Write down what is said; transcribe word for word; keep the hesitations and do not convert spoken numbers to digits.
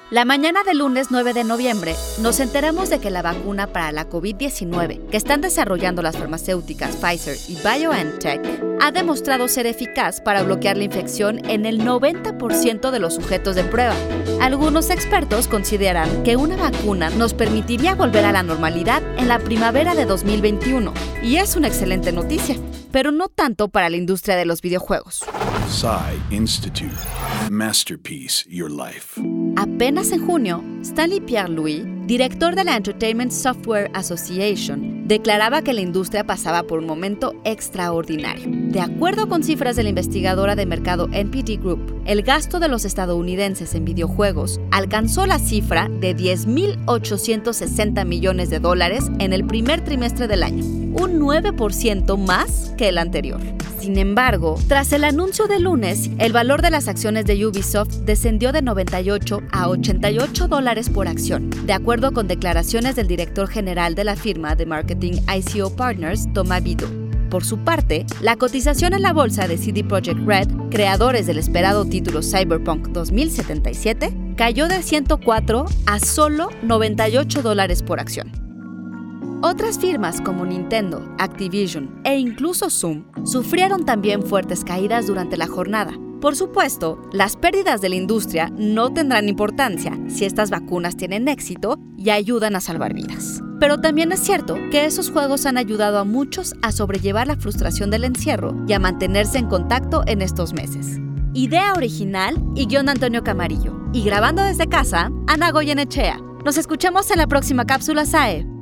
La mañana del lunes nueve de noviembre nos enteramos de que la vacuna para la covid diecinueve que están desarrollando las farmacéuticas Pfizer y BioNTech ha demostrado ser eficaz para bloquear la infección en el noventa por ciento de los sujetos de prueba. Algunos expertos consideran que una vacuna nos permitiría volver a la normalidad en la primavera de dos mil veintiuno, y es una excelente noticia, pero no tanto para la industria de los videojuegos. Psy Institute. Masterpiece Your Life. Apenas en junio, Stanley Pierre-Louis, director de la Entertainment Software Association, declaraba que la industria pasaba por un momento extraordinario. De acuerdo con cifras de la investigadora de mercado N P D Group, el gasto de los estadounidenses en videojuegos alcanzó la cifra de diez mil ochocientos sesenta millones de dólares en el primer trimestre del año, un nueve por ciento más que el anterior. Sin embargo, tras el anuncio de lunes, el valor de las acciones de Ubisoft descendió de noventa y ocho a ochenta y ocho dólares por acción, de acuerdo con declaraciones del director general de la firma de marketing I C O Partners, Thomas Bidot. Por su parte, la cotización en la bolsa de C D Projekt Red, creadores del esperado título Cyberpunk dos mil setenta y siete, cayó de ciento cuatro a solo noventa y ocho dólares por acción. Otras firmas como Nintendo, Activision e incluso Zoom sufrieron también fuertes caídas durante la jornada. Por supuesto, las pérdidas de la industria no tendrán importancia si estas vacunas tienen éxito y ayudan a salvar vidas. Pero también es cierto que esos juegos han ayudado a muchos a sobrellevar la frustración del encierro y a mantenerse en contacto en estos meses. Idea original y guión Antonio Camarillo. Y grabando desde casa, Ana Goyenechea. Nos escuchamos en la próxima cápsula S A E.